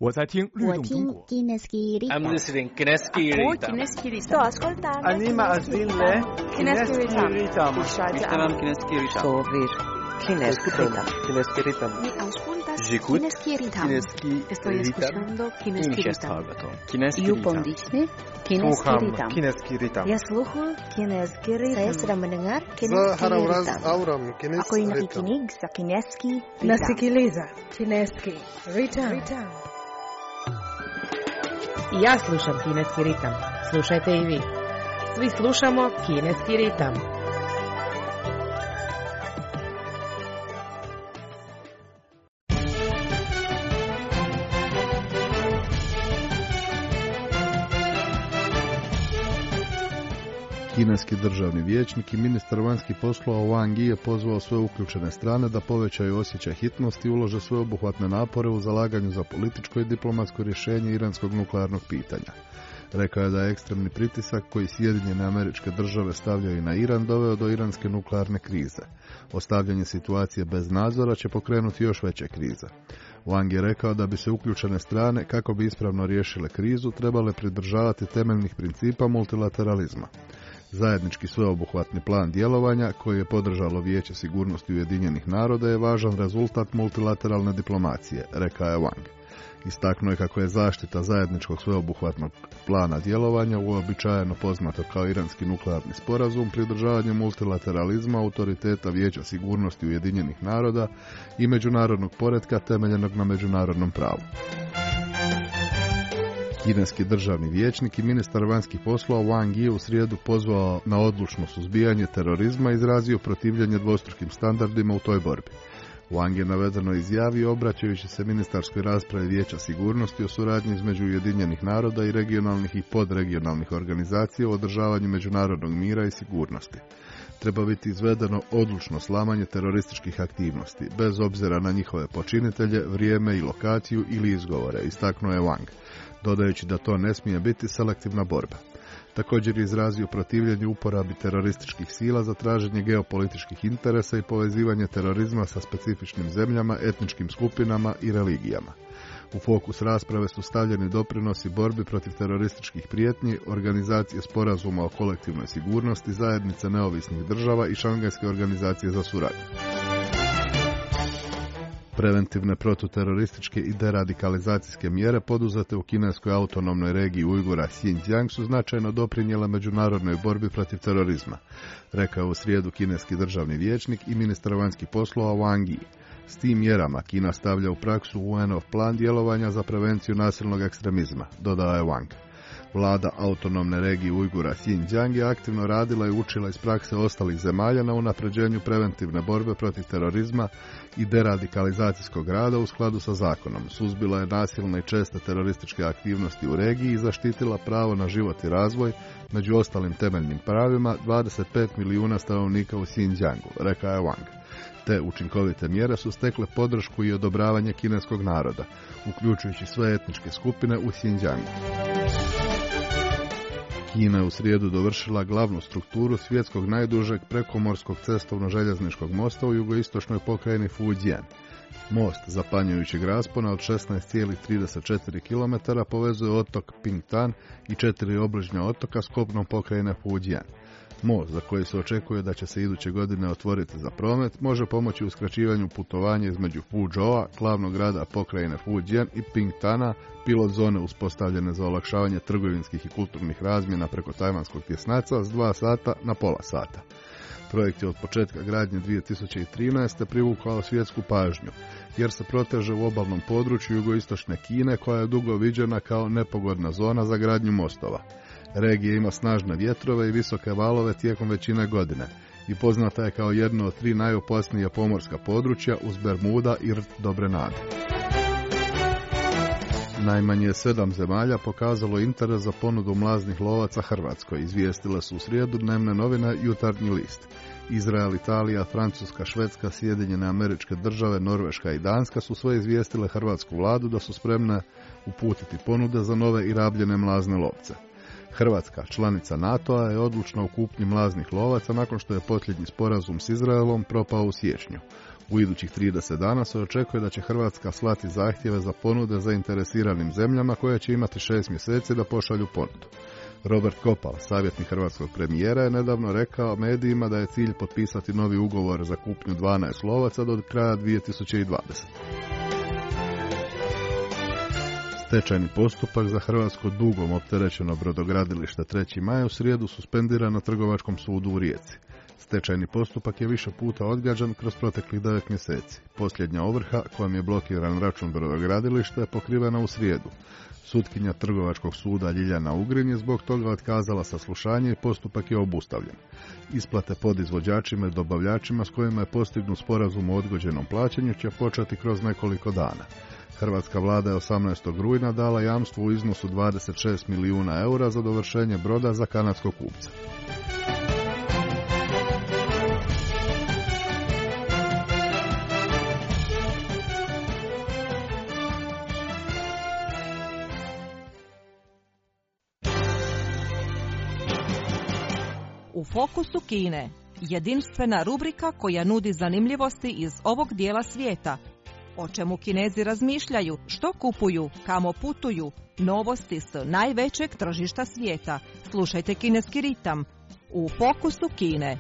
我在听律动中国。 I'm listening Kineski Ritam. Sto ascoltando. Anima Azille. Kineski Ritam. Tamam Kineski Ritam. Sovir Kineski Ritam. Kineski Ritam. Mi auscultas J'écoute Kineski Ritam. Kineski Estoy escuchando Kineski Ritam. Kineski You Ritam. pondisne Kineski Sluham Ritam. Kineski Ritam. Ya sluhu Kineski Ritam. Saya sedang mendengar Kineski Zaharavraz Ritam. auram Ako Kineski yung Ritam. nakikinig sa Kineski Ritam. Nasikiliza Kineski Ritam. I ja slušam Kineski ritam. Slušajte i vi. Svi slušamo Kineski ritam. Kineski državni vijećnik i ministar vanjskih poslova Wang Yi je pozvao sve uključene strane da povećaju osjećaj hitnosti i ulože sveobuhvatne napore u zalaganju za političko i diplomatsko rješenje iranskog nuklearnog pitanja. Rekao je da je ekstremni pritisak koji Sjedinjene Američke Države stavljaju na Iran doveo do iranske nuklearne krize. Ostavljanje situacije bez nadzora će pokrenuti još veće krize. Wang je rekao da bi se uključene strane, kako bi ispravno riješile krizu, trebale pridržavati temeljnih principa multilateralizma. Zajednički sveobuhvatni plan djelovanja, koji je podržalo Vijeće sigurnosti Ujedinjenih naroda, je važan rezultat multilateralne diplomacije, rekao je Wang. Istaknuo je kako je zaštita zajedničkog sveobuhvatnog plana djelovanja, uobičajeno poznato kao Iranski nuklearni sporazum, pridržavanje multilateralizma, autoriteta Vijeća sigurnosti Ujedinjenih naroda i međunarodnog poretka temeljenog na međunarodnom pravu. Kineski državni vijećnik i ministar vanjskih poslova Wang Yi u srijedu pozvao na odlučno suzbijanje terorizma i izrazio protivljenje dvostrukim standardima u toj borbi. Wang je navedeno izjavio obraćajući se ministarskoj raspravi Vijeća sigurnosti o suradnji između Ujedinjenih naroda i regionalnih i podregionalnih organizacija u održavanju međunarodnog mira i sigurnosti. Treba biti izvedeno odlučno slamanje terorističkih aktivnosti, bez obzira na njihove počinitelje, vrijeme i lokaciju ili izgovore, istaknuo je Wang, dodajući da to ne smije biti selektivna borba. Također je izrazio protivljenje uporabi terorističkih sila za traženje geopolitičkih interesa i povezivanje terorizma sa specifičnim zemljama, etničkim skupinama i religijama. U fokus rasprave su stavljeni doprinosi borbi protiv terorističkih prijetnji, organizacije sporazuma o kolektivnoj sigurnosti, zajednice neovisnih država i Šangajske organizacije za suradnju. Preventivne protuterorističke i deradikalizacijske mjere poduzete u kineskoj autonomnoj regiji Ujgura Xinjiang su značajno doprinijele međunarodnoj borbi protiv terorizma, rekao u srijedu kineski državni vijećnik i ministar vanjskih poslova Wang Yi. S tim mjerama Kina stavlja u praksu UN-ov plan djelovanja za prevenciju nasilnog ekstremizma, dodao je Wang. Vlada autonomne regije Ujgura Xinjiang je aktivno radila i učila iz prakse ostalih zemalja na unapređenju preventivne borbe protiv terorizma i deradikalizacijskog rada u skladu sa zakonom. Suzbila je nasilne i česte terorističke aktivnosti u regiji i zaštitila pravo na život i razvoj, među ostalim temeljnim pravima, 25 milijuna stanovnika u Xinjiangu, rekao je Wang. Te učinkovite mjere su stekle podršku i odobravanje kineskog naroda, uključujući sve etničke skupine u Xinjiangu. Kina je u srijedu dovršila glavnu strukturu svjetskog najdužeg prekomorskog cestovno-željezničkog mosta u jugoistočnoj pokrajini Fujian. Most zapanjujućeg raspona od 16,34 km povezuje otok Pingtan i 4 obližnja otoka s kopnom pokrajine Fujian. Most, za koji se očekuje da će se iduće godine otvoriti za promet, može pomoći u skraćivanju putovanja između Fuzhoua, glavnog grada pokrajine Fujian, i Pingtana, pilot zone uspostavljene za olakšavanje trgovinskih i kulturnih razmjena preko tajvanskog tjesnaca s 2 sata na pola sata. Projekt je od početka gradnje 2013. privukao svjetsku pažnju, jer se proteže u obalnom području jugoistočne Kine, koja je dugo viđena kao nepogodna zona za gradnju mostova. Regija ima snažne vjetrove i visoke valove tijekom većine godine i poznata je kao jedno od 3 najopasnije pomorska područja uz Bermuda i rt Dobre nade. Najmanje 7 zemalja pokazalo interes za ponudu mlaznih lovaca Hrvatskoj, izvijestile su u srijedu dnevne novine Jutarnji list. Izrael, Italija, Francuska, Švedska, Sjedinjene Američke Države, Norveška i Danska su sve izvijestile hrvatsku vladu da su spremne uputiti ponude za nove i rabljene mlazne lovce. Hrvatska, članica NATO-a, je odlučna u kupnji mlaznih lovaca nakon što je posljednji sporazum s Izraelom propao u siječnju. U idućih 30 dana se očekuje da će Hrvatska slati zahtjeve za ponude zainteresiranim zemljama koje će imati 6 mjeseci da pošalju ponudu. Robert Kopal, savjetnik hrvatskog premijera, je nedavno rekao medijima da je cilj potpisati novi ugovor za kupnju 12 lovaca do kraja 2020. Stečajni postupak za hrvatsko dugom opterećeno brodogradilište 3. maj u srijedu suspendiran na Trgovačkom sudu u Rijeci. Stečajni postupak je više puta odgađan kroz proteklih 9 mjeseci. Posljednja ovrha, kojom je blokiran račun brodogradilišta, je pokrivena u srijedu. Sutkinja Trgovačkog suda Ljiljana Ugrin je zbog toga otkazala saslušanje i postupak je obustavljen. Isplate podizvođačima i dobavljačima s kojima je postignut sporazum o odgođenom plaćanju će početi kroz nekoliko dana. Hrvatska vlada je 18. rujna dala jamstvo u iznosu 26 milijuna eura za dovršenje broda za kanadskog kupca. U fokusu Kine, jedinstvena rubrika koja nudi zanimljivosti iz ovog dijela svijeta. O čemu Kinezi razmišljaju, što kupuju, kamo putuju, novosti s najvećeg tržišta svijeta. Slušajte Kineski ritam u fokusu Kine.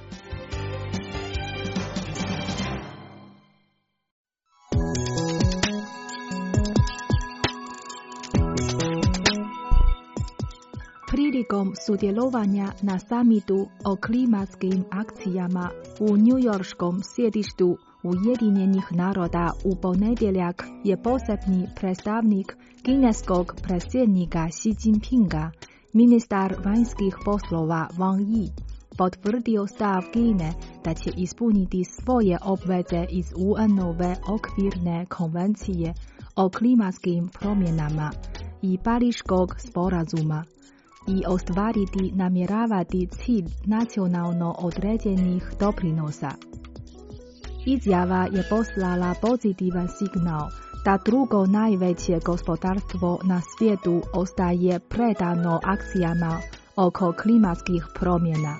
Prilikom sudjelovanja na samitu o klimatskim akcijama u njujorškom sjedištu Ujedinjenih naroda u ponedjeljak je posebni predstavnik kineskog predsjednika Xi Jinpinga, ministar vanjskih poslova Wang Yi, potvrdio stav Kine da će ispuniti svoje obveze iz UN-ove okvirne konvencije o klimatskim promjenama i Pariškog sporazuma i ostvariti namjeravati cilj nacionalno određenih doprinosa. Izjava je poslala pozitivan signal da drugo najveće gospodarstvo na svijetu ostaje predano akcijama oko klimatskih promjena.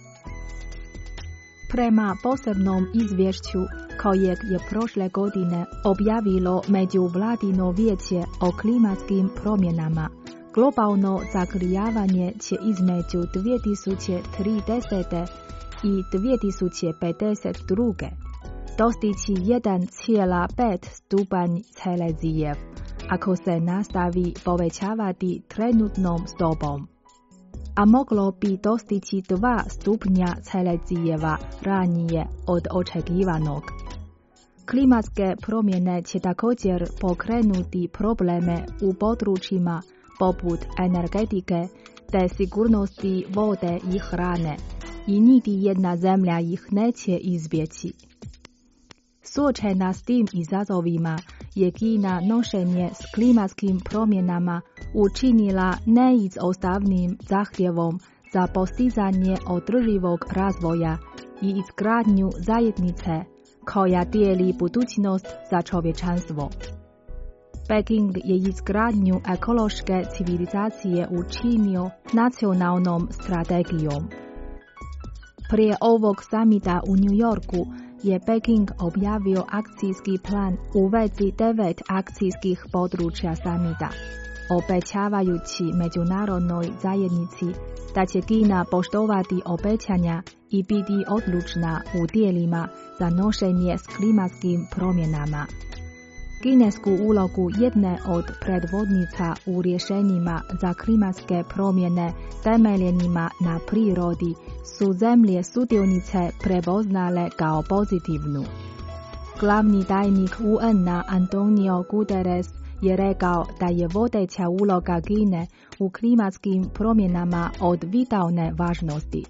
Prema posebnom izvješću kojeg je prošle godine objavilo Međuvladino vijeće o klimatskim promjenama, globalno zagrijavanje će između 2030. i 2052. dostići 1,5 stupanj Celzijev, ako se nastavi povećavati trenutnom stopom. A moglo bi dostići 2 stupnja Celzijeva ranije od očekivanog. Klimatske promjene će također pokrenuti probleme u područjima poput energetike te sigurnosti vode i hrane i niti jedna zemlja ih neće izbjeći. Suočena s tim izazovima je Kina nošenje s klimatskim promjenama učinila neizostavnim zahtjevom za postizanje održivog razvoja i izgradnju zajednice koja dijeli budućnost za čovječanstvo. Peking je izgradnju ekološke civilizacije učinio nacionalnom strategijom. Prije ovog samita u New Yorku je Peking objavio akcijski plan u vezi 9 akcijskih područja samita, obećavajući međunarodnoj zajednici da će Kina poštovati obećanja i biti odlučna u djelima za nošenje s klimatskim promjenama. Kinesku ulogu jedne od predvodnica u rješenjima za klimatske promjene temeljenima na prirodi su zemlje sudionice prepoznale kao pozitivnu. Glavni tajnik UN-a Antonio Guterres je rekao da je vodeća uloga Kine u klimatskim promjenama od vitalne važnosti.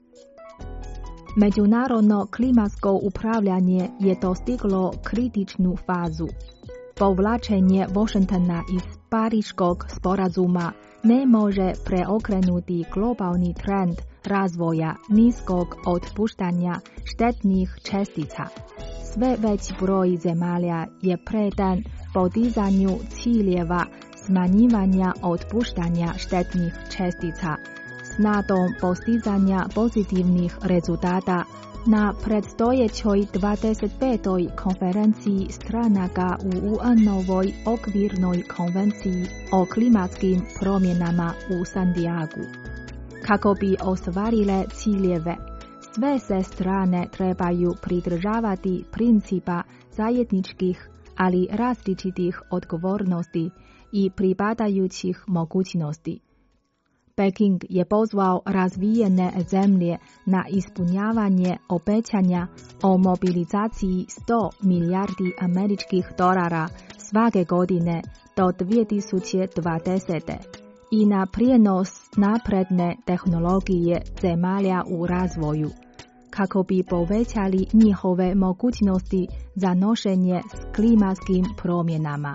Međunarodno klimatsko upravljanje je dostiglo kritičnu fazu. Povlačenje Washingtona iz Pariškog sporazuma ne može preokrenuti globalni trend razvoja niskog otpuštanja štetnih čestica. Sve veći broj zemalja je predan podizanju ciljeva smanjivanja otpuštanja štetnih čestica s nadom postizanja pozitivnih rezultata Na predstojećoj 25. konferenciji stranaka u UN-ovoj okvirnoj konvenciji o klimatskim promjenama u San Diegu. Kako bi ostvarile ciljeve, sve se strane trebaju pridržavati principa zajedničkih, ali različitih odgovornosti i pripadajućih mogućnosti. Peking je pozvao razvijene zemlje na ispunjavanje obećanja o mobilizaciji 100 milijardi američkih dolara svake godine do 2020. i na prijenos napredne tehnologije zemalja u razvoju, kako bi povećali njihove mogućnosti za nošenje s klimatskim promjenama.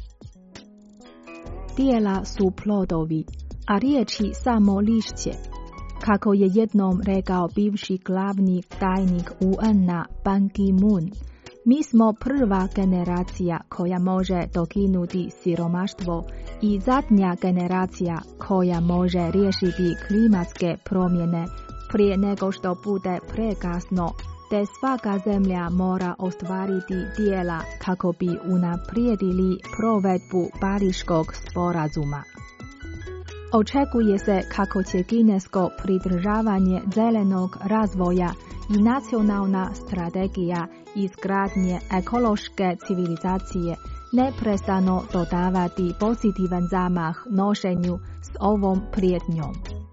Djela su plodovi, a riječi samo lišće. Kako je jednom rekao bivši glavni tajnik UN-a Ban Ki-moon, mi smo prva generacija koja može dokinuti siromaštvo i zadnja generacija koja može riješiti klimatske promjene prije nego što bude prekasno, te svaka zemlja mora ostvariti djela kako bi unaprijedili provedbu Pariškog sporazuma. Očekuje se kako će kinesko pridržavanje zelenog razvoja i nacionalna strategija izgradnje ekološke civilizacije neprestano dodavati pozitivan zamah nošenju s ovom prijetnjom.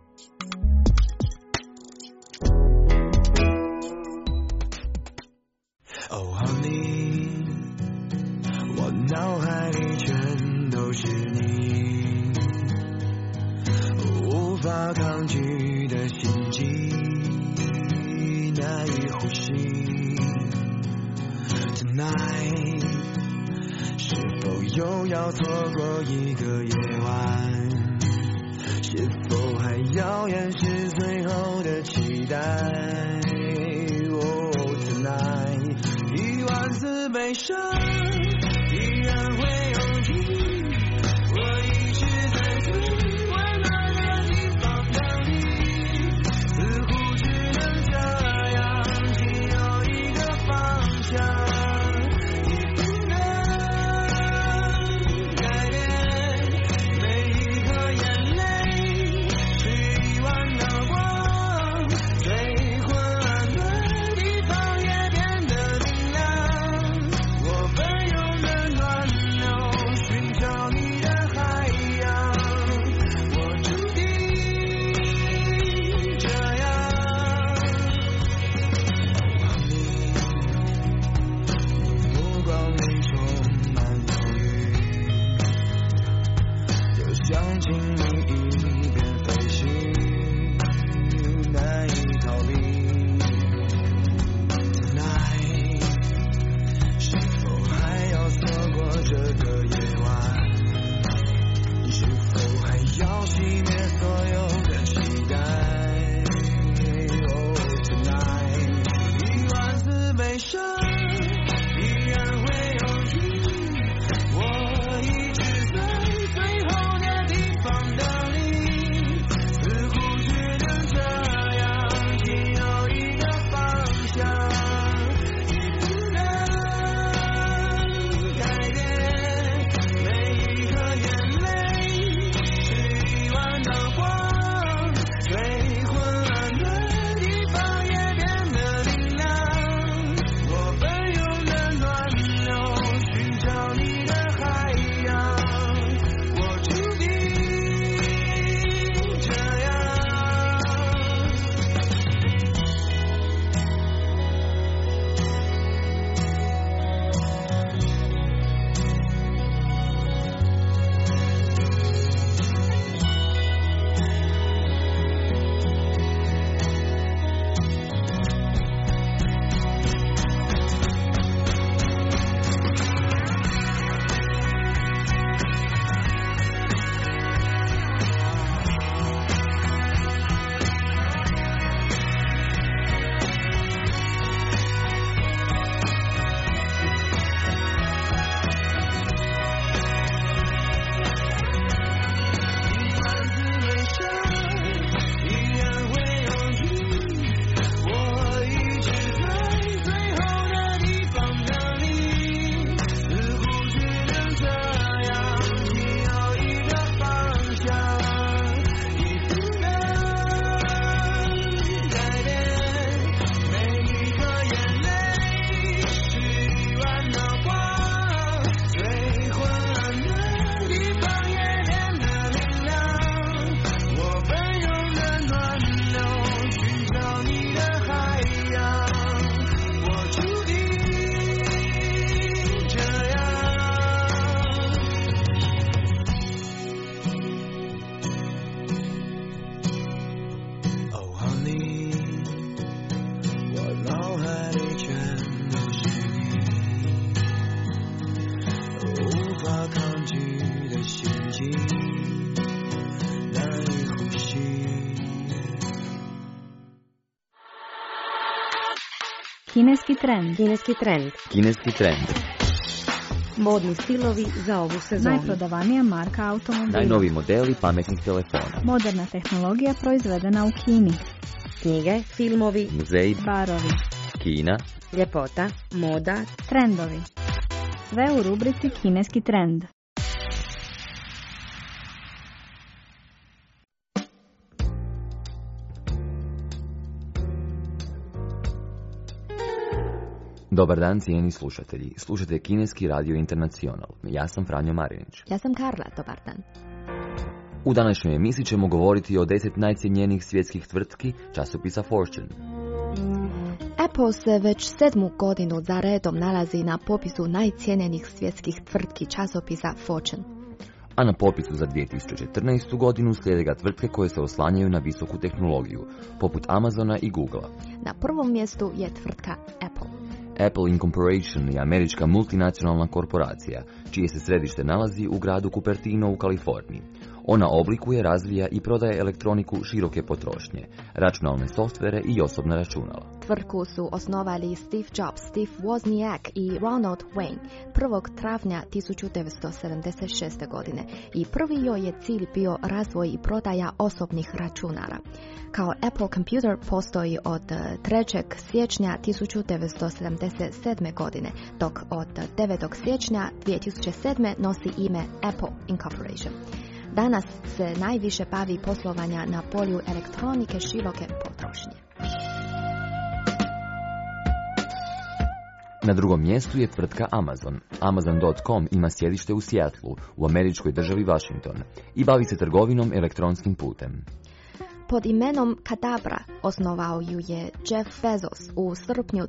Oh honey， 我脑海里全都是你，无法抗拒的心悸，难以呼吸。Tonight， 是否又要错过一个夜晚？是否还遥远是最后的期待？Oh tonight， 一万次悲伤依然会有你，我一直在最温暖的地方等你，似乎只能这样，只有一个方向。改变每一颗眼泪，是1万个吸，难以呼吸。 Kineski trend. Kineski trend. Kineski trend. Modni stilovi za ovu sezonu. Najprodavanija marka automobila. Najnoviji modeli pametnih telefona. Moderna tehnologija proizvedena u Kini. Knjige, filmovi, Muzeji, Barovi. Kina, ljepota, moda, Trendovi. Sve u rubrici Kineski trend. Dobar dan, cijeni slušatelji. Slušate Kineski radio Internacional. Ja sam Franjo Marinić. Ja sam Karla, dobar dan. U današnjoj emisiji ćemo govoriti o 10 najcjenjenijih svjetskih tvrtki časopisa Fortune. Apple se već 7. godinu za redom nalazi na popisu najcijenjenijih svjetskih tvrtki časopisa Fortune. A na popisu za 2014. godinu slijede ga tvrtke koje se oslanjaju na visoku tehnologiju, poput Amazona i Googlea. Na prvom mjestu je tvrtka Apple. Apple Incorporation je američka multinacionalna korporacija, čije se središte nalazi u gradu Cupertino u Kaliforniji. Ona oblikuje, razvija i prodaje elektroniku široke potrošnje, računalne softvere i osobna računala. Tvrtku su osnovali Steve Jobs, Steve Wozniak i Ronald Wayne 1. travnja 1976. godine i prvi joj je cilj bio razvoj i prodaja osobnih računara. Kao Apple Computer postoji od 3. siječnja 1977. godine, dok od 9. siječnja 2007. nosi ime Apple Incorporation. Danas se najviše bavi poslovanja na polju elektronike široke potrošnje. Na drugom mjestu je tvrtka Amazon. Amazon.com ima sjedište u Seattlu, u američkoj državi Washington, i bavi se trgovinom elektronskim putem. Pod imenom Kadabra osnovao ju je Jeff Bezos u srpnju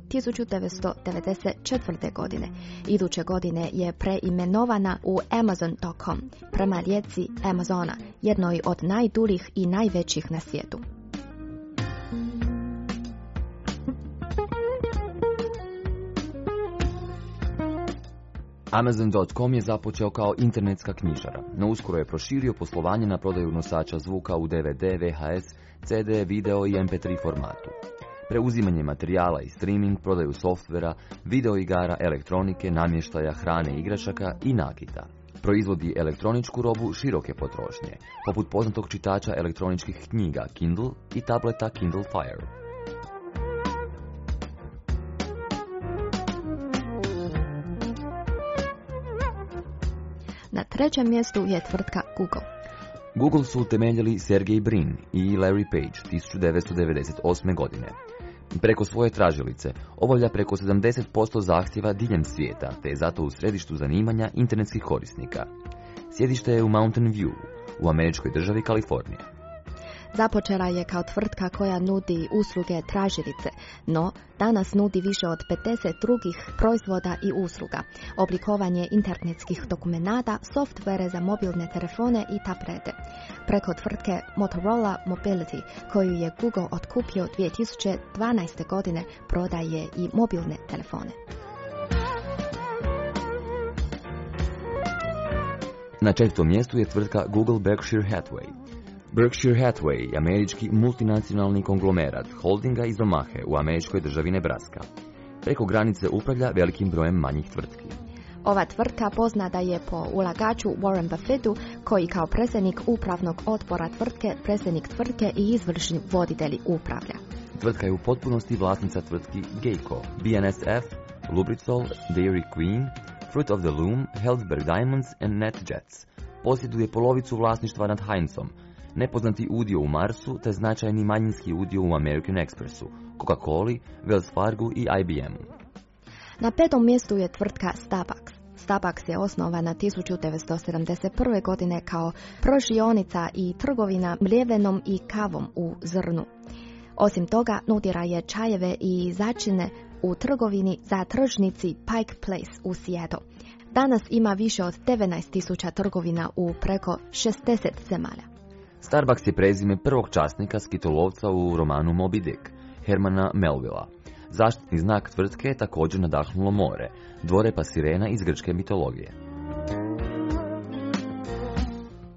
1994. godine. Iduće godine je preimenovana u Amazon.com prema rijeci Amazona, jednoj od najduljih i najvećih na svijetu. Amazon.com je započeo kao internetska knjižara, no uskoro je proširio poslovanje na prodaju nosača zvuka u DVD, VHS, CD, video i MP3 formatu. Preuzimanje materijala i streaming, prodaju softvera, video igara, elektronike, namještaja, hrane, igračaka i nakita. Proizvodi elektroničku robu široke potrošnje, poput poznatog čitača elektroničkih knjiga Kindle i tableta Kindle Fire. Na trećem mjestu je tvrtka Google. Google su utemeljili Sergey Brin i Larry Page 1998. godine. Preko svoje tražilice obavlja preko 70% zahtjeva diljem svijeta, te je zato u središtu zanimanja internetskih korisnika. Sjedište je u Mountain View, u američkoj državi Kalifornija. Započela je kao tvrtka koja nudi usluge tražilice, no danas nudi više od 50 drugih proizvoda i usluga, oblikovanje internetskih dokumenata, softvere za mobilne telefone i tablete. Preko tvrtke Motorola Mobility, koju je Google otkupio 2012. godine, prodaje i mobilne telefone. Na četvrtom mjestu je tvrtka Google Berkshire Hathaway. Berkshire Hathaway je američki multinacionalni konglomerat holdinga iz Omahe u američkoj državi Nebraska. Preko granice upravlja velikim brojem manjih tvrtki. Ova tvrtka poznata je po ulagaču Warren Buffettu, koji kao predsjednik upravnog odbora tvrtke, predsjednik tvrtke i izvršni voditelj upravlja. Tvrtka je u potpunosti vlasnica tvrtki Geico, BNSF, Lubrizol, Dairy Queen, Fruit of the Loom, Helzberg Diamonds and NetJets. Posjeduje polovicu vlasništva nad Heinzom, nepoznati udio u Marsu te značajni manjinski udio u American Expressu, Coca-Coli, Wells Fargo i IBM-u. Na petom mjestu je tvrtka Starbucks. Starbucks je osnovana 1971. godine kao prodavaonica i trgovina mljevenom i kavom u zrnu. Osim toga, nudira je čajeve i začine u trgovini za tržnici Pike Place u Seattle. Danas ima više od 19.000 trgovina u preko 60 zemalja. Starbucks je prezime prvog časnika skitolovca u romanu Moby Dick, Hermana Melvilla. Zaštitni znak tvrtke je također nadahnulo more, dvorepa sirena iz grčke mitologije.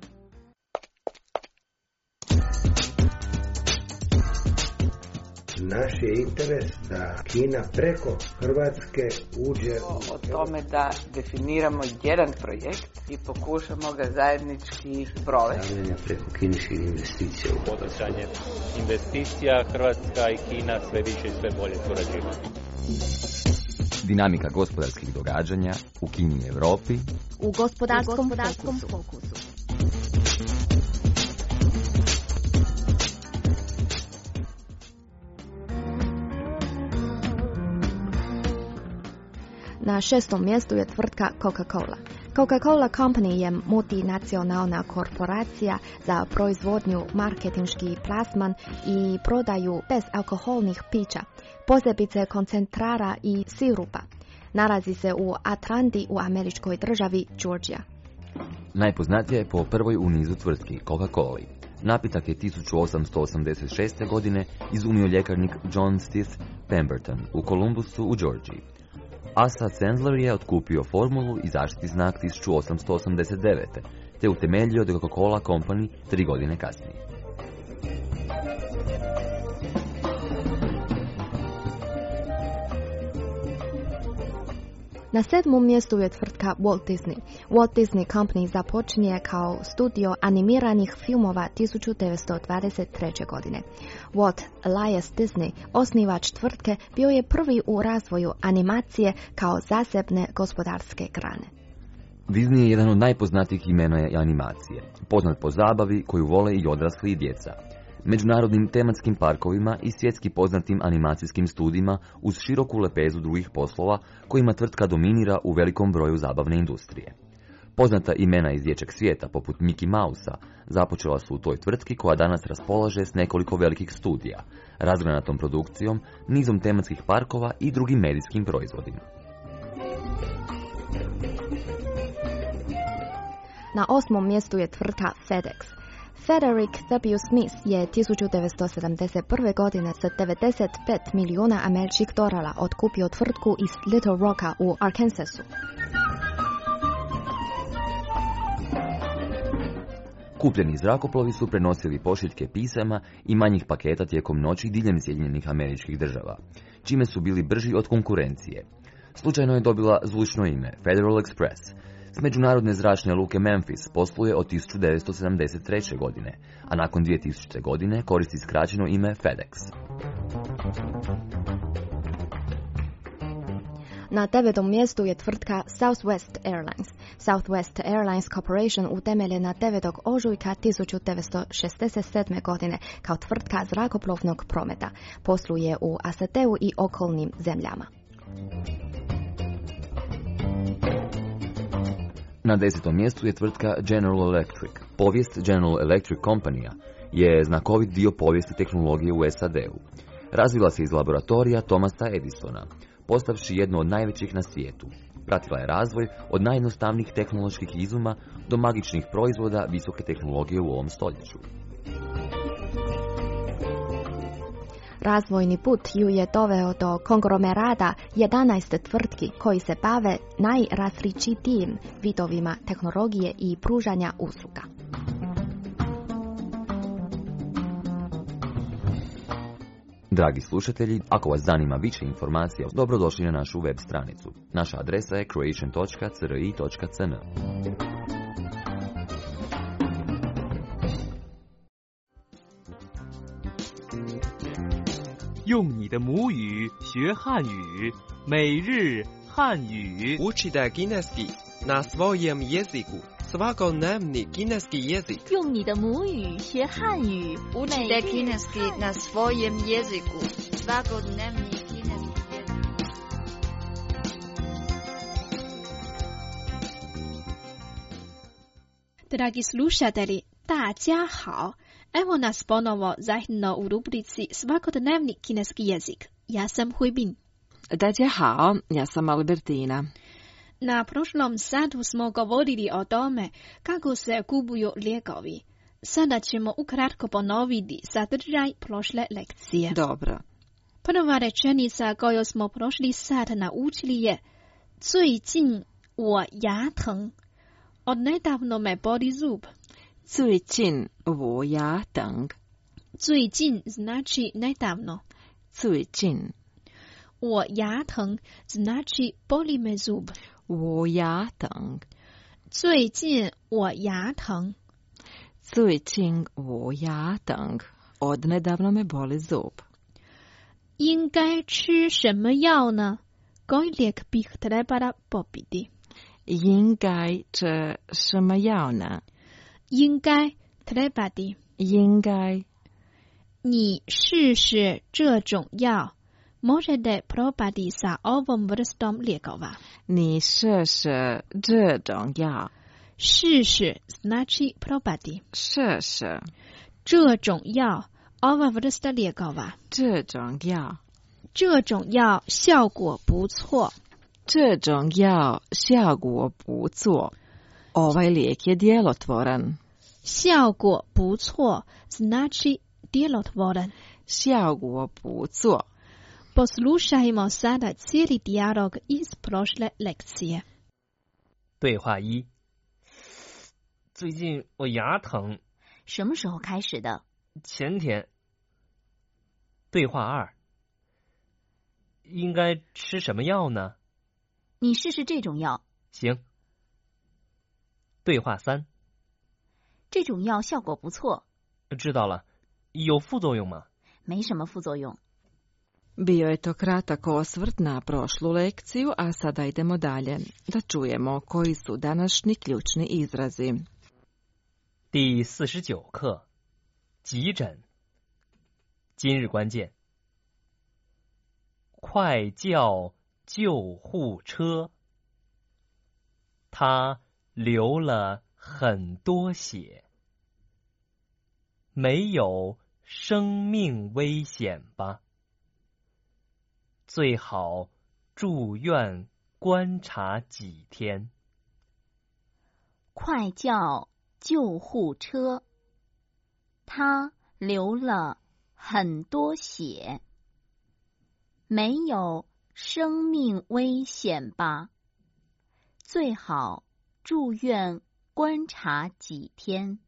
Naš je interes da Kina preko Hrvatske uđe o tome da definiramo jedan projekt i pokušamo ga zajednički provesti. Stavljanja preko kineskih investicija. Poticanje investicija, Hrvatska i Kina sve više i sve bolje surađuju. Dinamika gospodarskih događanja u Kini i Europi u gospodarskom fokusu. Na 6. mjestu je tvrtka Coca-Cola. Coca-Cola Company je multinacionalna korporacija za proizvodnju, marketinški plasman i prodaju bezalkoholnih pića, posebice koncentrara i sirupa. Nalazi se u Atlanti u američkoj državi Georgia. Najpoznatija je po prvoj u nizu tvrtki Coca-Coli. Napitak je 1886. godine izumio ljekarnik John Stith Pemberton u Columbusu u Georgiji. Asa Sandler je otkupio formulu i zaštitni znak 1889. te utemeljio The Coca-Cola Company 3 godine kasnije. Na 7. mjestu je tvrtka Walt Disney. Walt Disney Company započinje kao studio animiranih filmova 1923. godine. Walt Elias Disney, osnivač tvrtke, bio je prvi u razvoju animacije kao zasebne gospodarske grane. Disney je jedan od najpoznatijih imena animacije, poznat po zabavi koju vole i odrasli i djeca, međunarodnim tematskim parkovima i svjetski poznatim animacijskim studijima uz široku lepezu drugih poslova kojima tvrtka dominira u velikom broju zabavne industrije. Poznata imena iz dječjeg svijeta, poput Mickey Mousea, započela su u toj tvrtki koja danas raspolaže s nekoliko velikih studija, razgranatom produkcijom, nizom tematskih parkova i drugim medijskim proizvodima. Na 8. mjestu je tvrtka FedEx. Frederick W. Smith je 1971. godine sa 95 milijuna američkih dolara otkupio tvrtku iz Little Rocka u Arkansasu. Kupljeni zrakoplovi su prenosili pošiljke pisama i manjih paketa tijekom noći diljem Sjedinjenih Američkih Država, čime su bili brži od konkurencije. Slučajno je dobila zvučno ime Federal Express. S međunarodne zračne luke Memphis posluje od 1973. godine, a nakon 2000. godine koristi skraćeno ime FedEx. Na 9. mjestu je tvrtka Southwest Airlines. Southwest Airlines Corporation utemeljena 9. ožujka 1967. godine kao tvrtka zrakoplovnog prometa. Posluje u SAD-u i okolnim zemljama. Na 10. mjestu je tvrtka General Electric. Povijest General Electric Company je znakovit dio povijesti tehnologije u SAD-u. Razvila se iz laboratorija Thomasa Edisona, postavši jednu od najvećih na svijetu. Pratila je razvoj od najjednostavnijih tehnoloških izuma do magičnih proizvoda visoke tehnologije u ovom stoljeću. Razvojni put ju je doveo do konglomerata 11 tvrtki koji se bave najrazličitijim vidovima tehnologije i pružanja usluga. Dragi slušatelji, ako vas zanima više informacija, dobrodošli na našu web stranicu. Naša adresa je croatian.cri.cn. 用你的母语学汉语，每日汉语。 Učite kineski na svojem jeziku. Svakodnevni kineski jezik. 用你的母语学汉语。 Učite kineski na svojem jeziku. Svakodnevni kineski jezik. Dragi slušatelji, 大家好. Evo nas ponovo zajedno u rubrici Svakodnevni kineski jezik. Ja sam Huibin. 大家好, ja sam Albertina. Na prošlom satu smo govorili o tome kako se kupuju lijekovi. Sada ćemo ukratko ponoviti sadržaj prošle lekcije. Dobro. Prva rečenica koju smo prošli sat naučili je 最近我牙疼. Odnedavno me boli zub. 最近我牙疼. 最近znači nedavno. 最近， 我牙疼 znači boli me zub。 我牙疼。 最近我牙疼。 最近我牙疼。Odnedavno me boli zub。 应该吃什么药呢？ Koji lijek bih trebala popiti？ 应该吃什么药呢？ 应该 trebati。 应该。 你试试这种药。Možete probati sa ovom vrstom lijekova。 你试试这种药。 试试 znači probati。 试试。 这种药 ova vrsta lijekova。 这种药。 这种药效果不错。 这种药效果不错。Ovaj lijek je djelotvoran。 效果不错 znači djelotvoran。 效果不错。 Poslušajmo sada cijeli dijalog iz prošle lekcije。 对话一：最近我牙疼。 什么时候开始的？ 前天。对话二：应该吃什么药呢？ 你试试这种药。 行。对话三： 这种药效果不错。 知道了，有副作用吗？ 没什么副作用。 Bio je to kratak osvrt na prošlu lekciju, a sada idemo dalje. Da čujemo koji su današnji ključni izrazi. 第49课，急诊。今日关键：快叫救护车。他流了很多血。没有生命危险吧？最好住院观察几天。 快叫救护车！他流了很多血。没有生命危险吧？最好住院观察几天。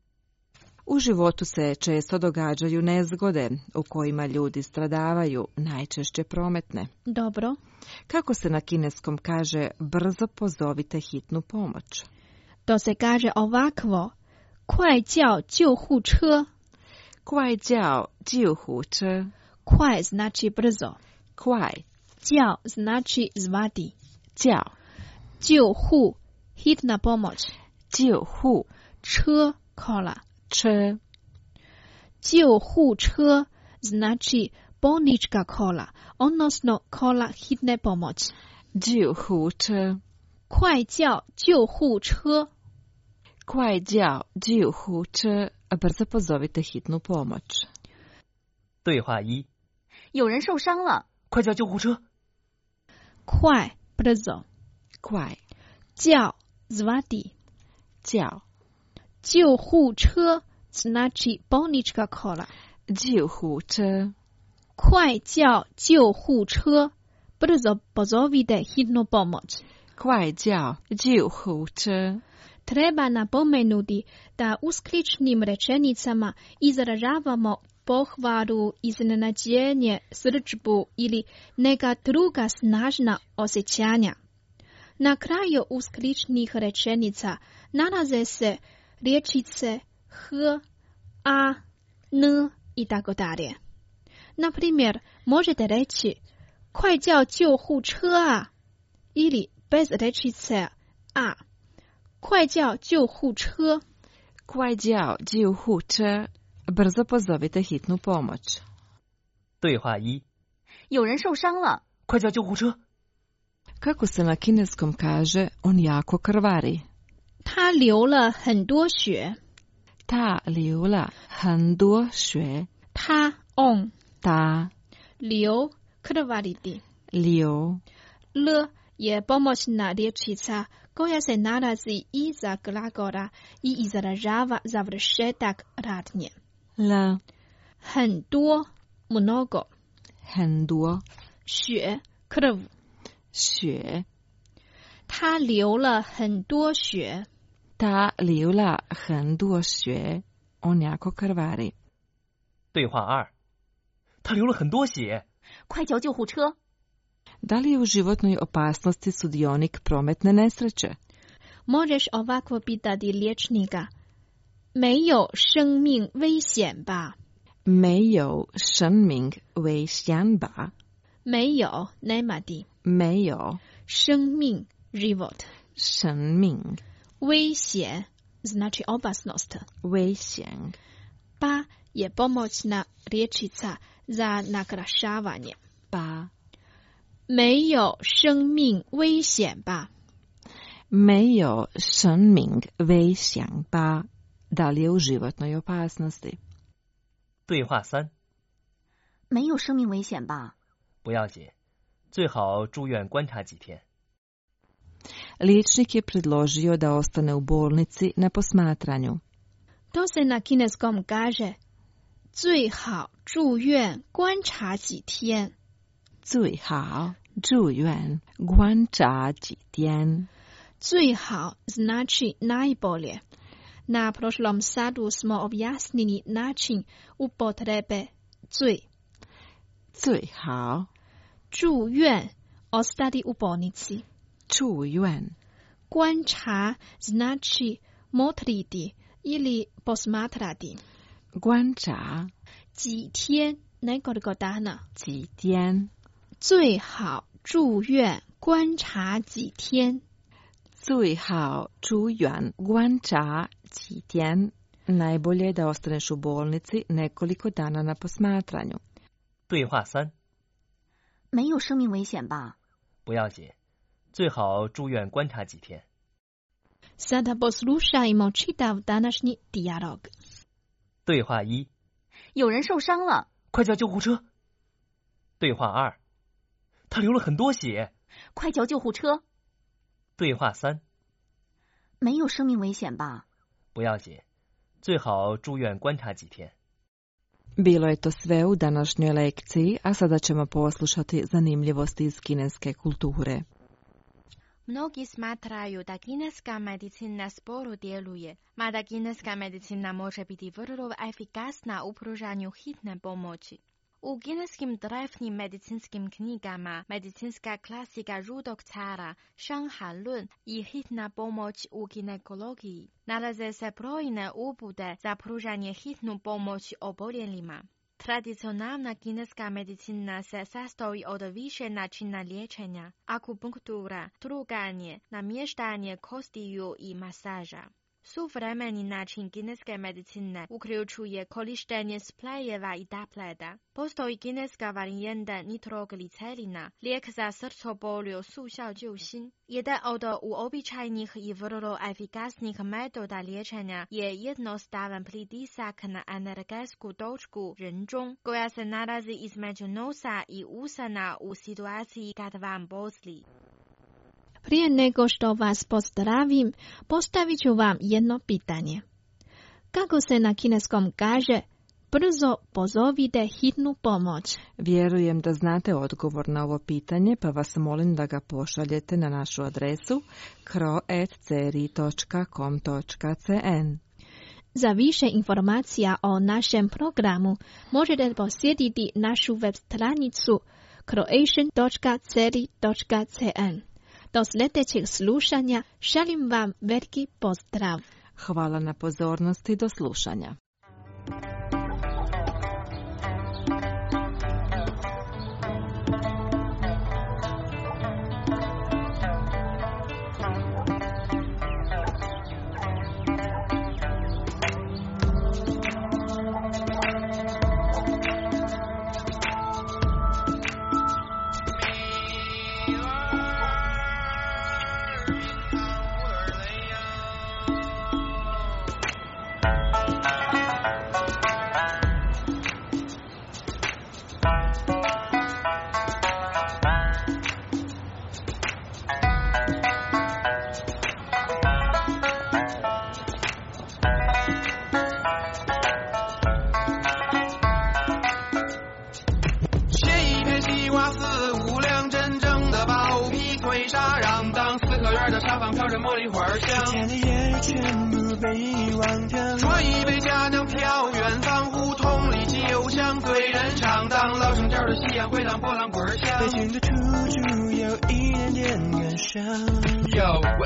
U životu se često događaju nezgode u kojima ljudi stradavaju, najčešće prometne. Dobro. Kako se na kineskom kaže brzo pozovite hitnu pomoć? To se kaže ovakvo: 快叫救护车。 快叫救护车。 快 znači brzo. 快。 叫 znači zvati. 叫。 救护 hitna pomoć. 救护。 车 kola. 车。 救护车 znači bolnička kola, odnosno kola hitne pomoći. 救护车。 快叫救护车。 快叫救护车。Brzo pozovite hitnu pomoć. 对话一： 有人受伤了， 快叫救护车。 快 brzo。 快。 叫 zvati。 叫。 救护车 znači bolnička kola. 救护车。 快叫救护车。Brzo pozovite hitnu pomoć. 快叫救护车。 Treba napomenuti da uskličnim rečenicama izražavamo pohvalu, iznenađenje, srdžbu ili neka druga snažna osjećanja. Na kraju uskličnih rečenica nalaze se riječice h, a, n i tako dalje. Na primjer, možete reći 快叫救护车啊 ili bez rečice a 快叫救护车。 快叫救护车。Brzo pozovite hitnu pomoć. 对话一： 有人受伤了， 快叫救护车。 Kako se na kineskom kaže on jako krvari? 他流了很多血。 他流了很多血。 他 on 他流 krvariti 流 l je pomoćna riječica koja se nalazi iza glagola i izražava završetak radnje. L 很多 mnogo 很多血 krv 血。 他流了很多血。 他流了很多血。On jako krvari. 对话二：他流了很多血。 快叫救护车！ Da li je u životnoj opasnosti sudionik prometne nesreće? Možeš ovako pitati liječnika. 没有生命危险吧？ 没有生命危险吧？ 没有 nema ti. 没有生命 život. 生命危险 znači opasnost. 危险 Pa je pomoćna riječica za nakrašavanje. Pa 没有生命危险吧？ 没有生命危险吧？ Da li je u životnoj opasnosti? 对话3。 没有生命危险吧？ 不要紧，最好住院观察几天。 Liječnik je predložio da ostane u bolnici na posmatranju. To se na kineskom kaže 最好住院观察几天。 最好住院观察几天。 最好znači najbolje. Na prošlom satu smo objasnili način upotrebe 最。 最好住院 ostati u bolnici. 住院观察 znači motriti ili posmatrati. 观察几天 nekoliko dana. 几天最好住院观察几天。 最好住院观察几天. Najbolje je da ostaneš u bolnici nekoliko dana na posmatranju. 对话3。 没有生命危险吧？ 不要紧，最好住院观察几天。 Sada poslušajmo čitav današnji dijalog. 对话1。 有人受伤了， 快叫救护车。对话2。他流了很多血， 快叫救护车！ 对话3。 没有生命危险吧？ 不要紧，最好住院观察几天。 Bilo je to sve u današnjoj lekciji, a sada ćemo poslušati zanimljivosti iz kineske kulture. Mnogi smatraju da kineska medicina sporo djeluje, mada kineska medicina može biti vrlo efikasna u pružanju hitne pomoći. U kineskim drevnim medicinskim knjigama medicinska klasika Žutog cara, Shanhan Lun i hitna pomoć u ginekologiji nalaze se brojne upute za pružanje hitnu pomoć oboljelima. Tradicionalna kineska medicina se sastoji od više načina liječenja: akupunktura, truganje, namještanje kostiju i masaža. Suvremeni način kineske medicine uključuje korištenje sprejeva i tableta. Postoji kineska varijanta nitroglicerina, lijek za srcobolju Su Xiao Jiu Xin. Jedan od uobičajenih i vrlo efikasnih metoda liječenja je jednostavan pritisak na energetsku točku Renzhong, koja se nalazi između nosa i usana u situaciji kad vam boli. Prije nego što vas pozdravim, postavit ću vam jedno pitanje. Kako se na kineskom kaže, brzo pozovite hitnu pomoć? Vjerujem da znate odgovor na ovo pitanje, pa vas molim da ga pošaljete na našu adresu kro@cri.com.cn. Za više informacija o našem programu možete posjetiti našu web stranicu croatian.cri.cn. Do sljedećeg slušanja želim vam veliki pozdrav. Hvala na pozornosti, do slušanja.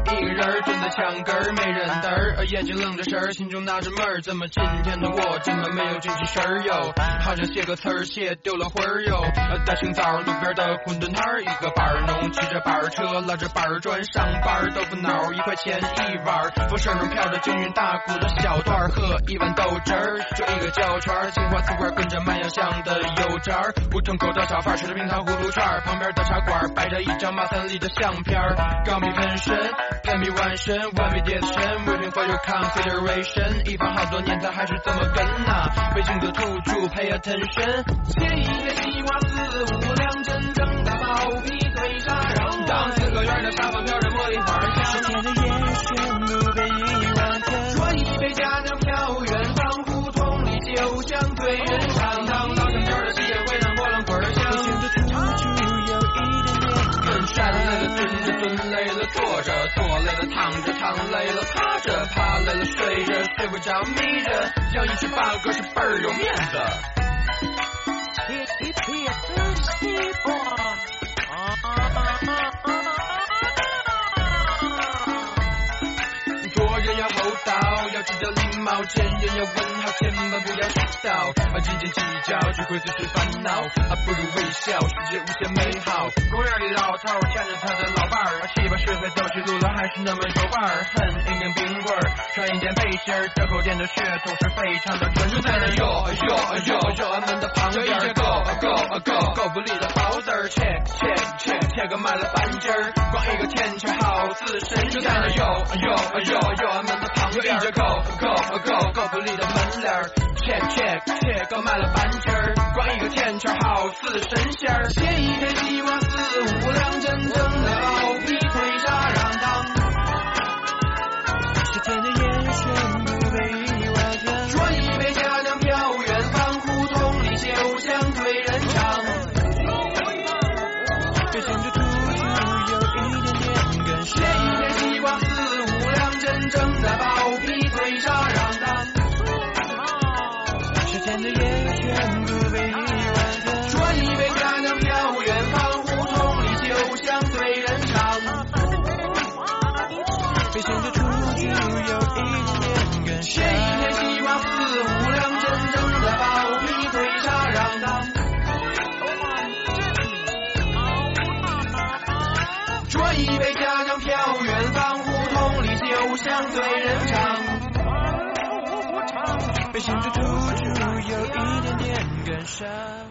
一个人蹲在墙根儿，没人嘚儿，眼睛愣着神儿，心中纳着闷儿，怎么今天的我这么没有精气神儿哟？好像写个词儿写丢了魂儿哟。大清早路边的馄饨摊儿，一个板儿农骑着板儿车，拉着板儿砖上班，豆腐脑1块钱一碗，风扇上飘着京韵大鼓的小段儿，喝一碗豆汁儿，就一个胶圈，青花瓷罐跟着卖药香的油渣儿，胡同口的小贩吃着冰糖葫芦串儿，旁边的茶馆摆着一张马三立的相片儿，钢笔喷身，喷笔完身，one be decision waiting for your consideration， 一放好多年他还是这么跟呐，北京的土著 pay attention， 切一个西瓜4、5两，真正的包皮腿沙瓤，当4个圆的沙发飘着茉莉花香，10天的夜旋路被遗忘天，说一杯佳酿飘远方，胡同里酒香醉人肠，当老香蕉的喜宴会让波浪滚香，北京的土著有一点点跟站累了蹲着，蹲累了坐着，坐累了躺着，躺累了趴着，趴累了睡着，睡不着眯着，要一曲8个歌是倍儿有面子。做人要厚道，要知道礼貌，见人要问好，千万不要迟到，斤斤计较只会自寻烦恼，不如微笑，世界无限美好。公园里老头牵着他的老伴儿，7、8、10岁走起路来还是那么有伴儿，哼一根冰棍儿，穿一件背心儿，这口店的血统是非常的纯正。在那右安门的旁边够不里的包子儿，切个卖了半斤儿，光一个天桥好似神仙。在那右安门的旁边够不里的门脸儿，切个卖了半斤儿，光一个天桥好似神仙儿。切一片西瓜4、5两，真正的包皮腿沙瓤当。10天的夜旋路被遗忘天，说一杯佳酿飘远方，胡同里酒香醉人肠。北京的土著有一点点跟切一片西瓜4、5两，真正的包皮腿沙瓤当。10天的夜旋路被遗忘天，说一杯佳酿飘远方，胡同里酒香醉人肠。北京的土著有一点点跟切一片西瓜4、5两，真正的包皮腿沙瓤当。说一杯佳酿飘远方，胡同里酒香醉人肠。北京的土著有一点点跟上。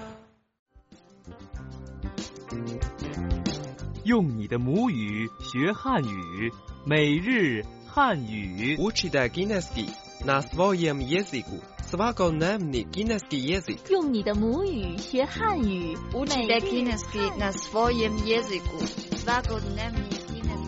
用你的母语学汉语，每日汉语。 Учите кінеський на своєму язику. Svakodnевний кінеський язик. 用你的母语学汉语， Учите кінеський на своєму язику. Svakodnevний kінеський язик.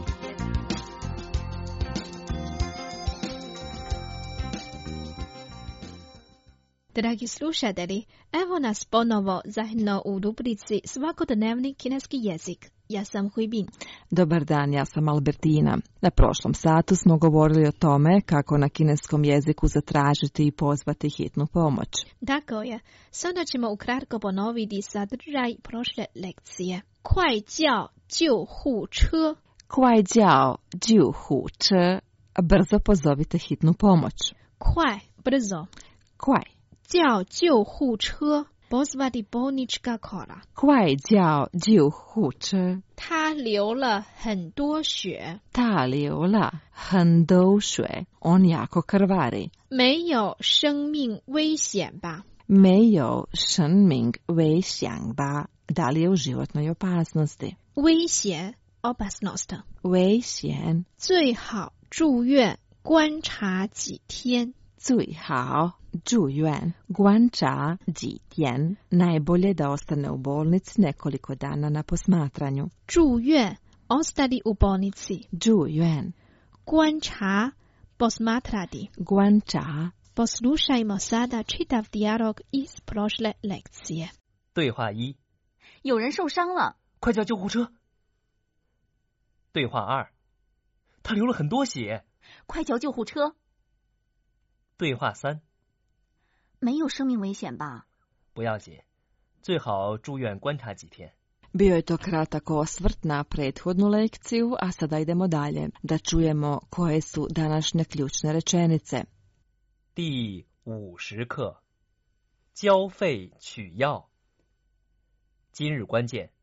Dragi slušatelji, evo nas ponovo zajedno u rubrici Svakodnevni kineski jezik. Ja sam Huibin. Dobar dan, ja sam Albertina. Na prošlom satu smo govorili o tome kako na kineskom jeziku zatražiti i pozvati hitnu pomoć. Tako je. Sada ćemo ukratko ponoviti sadržaj prošle lekcije. 快叫救护车. 快叫救护车. Brzo pozovite hitnu pomoć. 快, brzo. 快. 叫救护车. Pozvati bolnička kola. 快叫救护车. 他流了很多血. 他流了很多血. On jako krvari. 没有生命危险吧? 没有生命危险吧? Da li je u životnoj opasnosti? 危险 opasnost. 危险. 最好住院观察几天. 最好住院观察几天. Najbolje da ostane u bolnici nekoliko dana na posmatranju. 住院 ostali u bolnici. 住院观察 posmatrati. 观察 Poslušajmo sada čitav dijalog iz prošle lekcije. 对话1， 有人受伤了， 快叫救护车。对话2，他流了很多血， 快叫救护车。 对话3， 没有生命危险吧？ 不要紧，最好住院观察几天。 Bio je to kratak osvrt na prethodnu lekciju, a sada idemo dalje da čujemo koje su današnje ključne rečenice. 第50课交费取药。今日关键，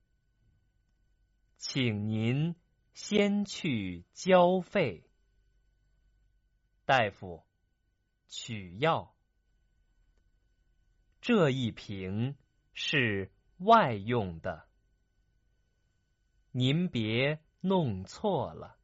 请您先去交费。大夫，取药。这一瓶是外用的，您别弄错了。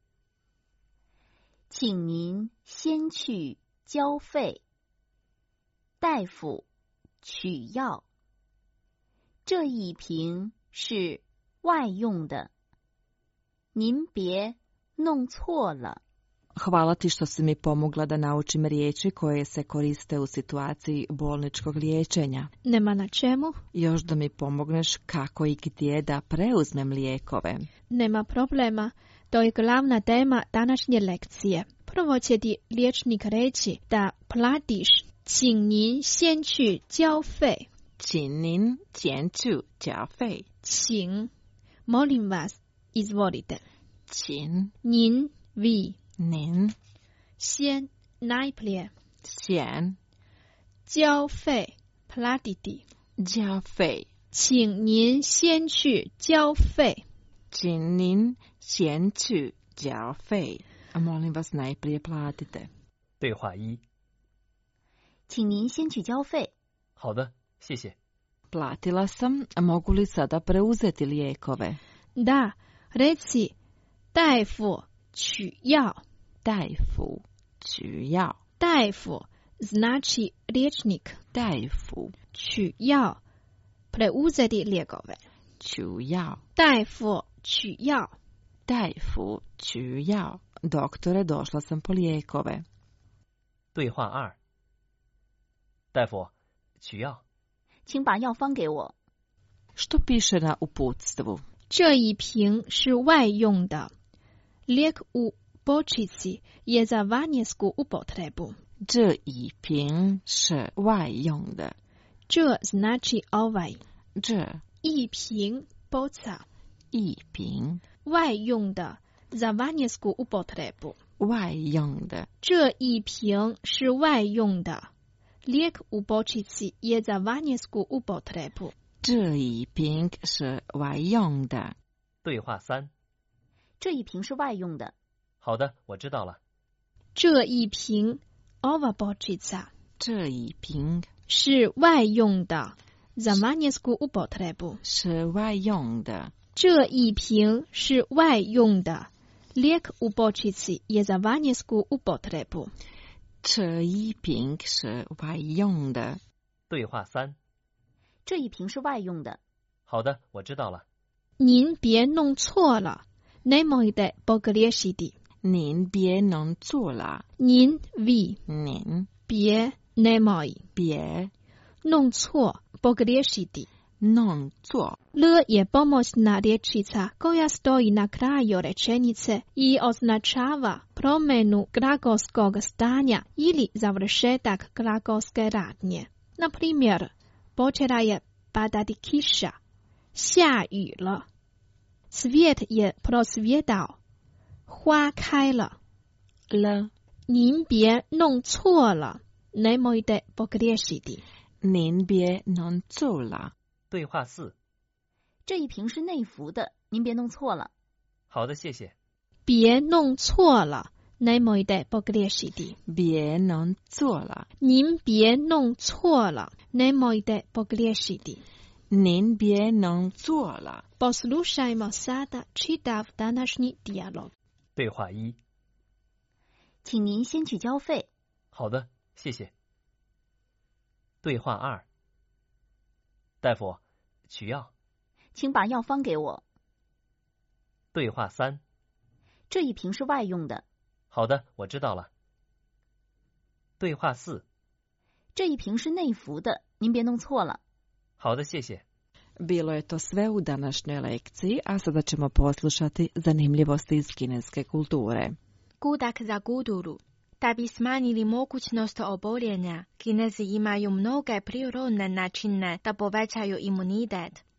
请您先去交费。大夫，取药。这一瓶是外用的，您别弄错了。 Hvala ti što si mi pomogla da naučim riječi koje se koriste u situaciji bolničkog liječenja. Nema na čemu. Još da mi pomogneš kako i gdje da preuzmem lijekove. Nema problema. To je glavna tema današnje lekcije. Prvo će ti liječnik reći da platiš. 请您先去交费。 请您先去交费。 请 molim vas, izvolite. 请您 vi 您先 najprije 先交费 platiti 交费。 请您先去交费。 请您先去交费。Molim vas, najprije platite. 对话一。 请您先去交费。 好的，谢谢。 Platila sam, mogu li sada preuzeti lijekove? Da, reci 大夫取药。 大夫取药。 大夫 znači liječnik. 大夫取药 preuzeti lijekove. 取药。 大夫取药。 大夫取药。Doktore, došla sam po lijekove. 对话二。大夫，取药。 请把药方给我。 Što piše na uputstvu? 这一瓶是外用的。Lijek u bočici je za vanjsku upotrebu. 这一瓶是外用的。 这 znači ovaj. 这一瓶 boca. 一瓶外用的 za vanjsku upotrebu. 外用的。 这一瓶是外用的。Lijek u bočici je za vanjsku upotrebu. 这一瓶是外用的。 对话三。 这一瓶是外用的。 好的，我知道了。 这一瓶 ova bočica 这一瓶是外用的 za vanjsku upotrebu 是外用的。 这一瓶是外用的 Lijek u bočici je za vanjsku upotrebu 这一瓶是外用的。 对话三。 这一瓶是外用的。 好的，我知道了。 您别弄错了。Nemojte pogriješiti. 您别弄错了。 您 vi 您别 nemoj 别弄错 pogriješiti. 弄错 L je pomoćna rječica koja stoji na kraju rečenice i označava promjenu glagolskog stanja ili završetak glagolske radnje. Na primjer, počela je padati kiša, 下雨了。Svijet je prosvjedao, 花开了。 了您别弄错了。Nemojte pogriješiti. 您别弄错了。 对话四。 这一瓶是内服的，您别弄错了。 好的，谢谢。 别弄错了。Nemojte pogriješiti. 别弄错了。 您别弄错了。Nemojte pogriješiti. 您别弄错了。 Poslušajmo sada čitav današnji dijalog. 对话一。 请您先去交费。 好的，谢谢。对话二。大夫，取药。 请把药方给我。 对话三。 这一瓶是外用的。 好的，我知道了。对话四。 这一瓶是内服的，您别弄错了。 好的，谢谢。 Bilo je to sve u današnjoj lekciji, a sada ćemo poslušati zanimljivosti iz kineske kulture. Kudak za kulturu. Da bi smanjili mogućnost oboljenja, Kinezi imaju mnoge prirodne načine da povećaju imunitet.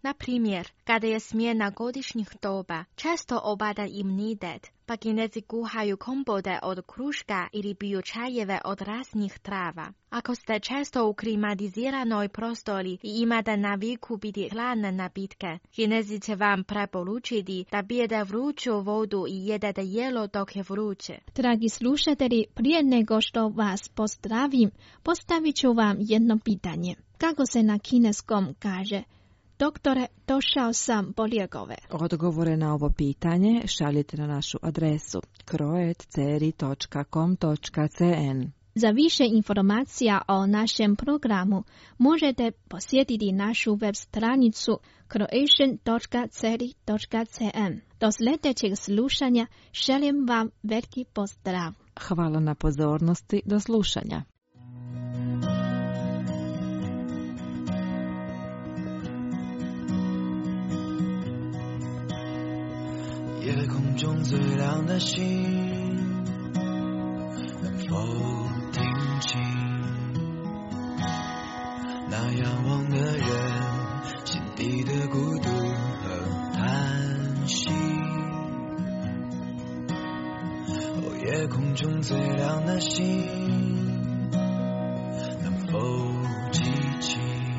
Na primjer, kada je smjena godišnjih doba, često opada imunitet, pa Kinezi kuhaju kompote od kruška ili piju čajeve od raznih trava. Ako ste često u klimatiziranoj prostori i imate naviku biti hladne napitke, Kinezi će vam preporučiti da pijete vruću vodu i jedete jelo dok je vruće. Dragi slušatelji, prije nego što vas pozdravim, postavit ću vam jedno pitanje. Kako se na kineskom kaže? Doktore, došao sam po lijekove. Odgovore na ovo pitanje šaljite na našu adresu kroet.ceri.com.cn. Za više informacija o našem programu možete posjetiti našu web stranicu croatian.ceri.cn. Do sljedećeg slušanja želim vam veliki pozdrav. Hvala na pozornosti, do slušanja. 夜空中最亮的星，能否听清那仰望的人心底的孤独和叹息？哦，夜空中最亮的星，能否记起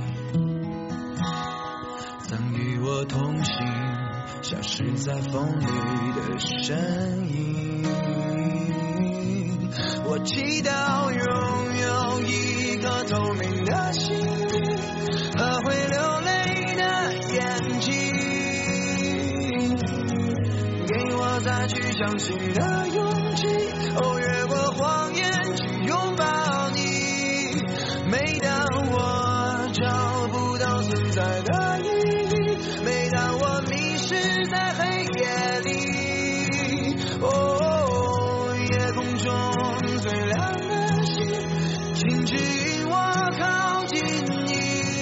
曾与我同行消失在风里的身影？我祈祷拥有一颗透明的心灵和会流泪的眼睛，给我再去相信的勇气，哦，越过谎言去拥抱你。每当我找不到存在的意义，每当我迷失在黑夜里，哦，夜空中最亮的星，请指引我靠近你。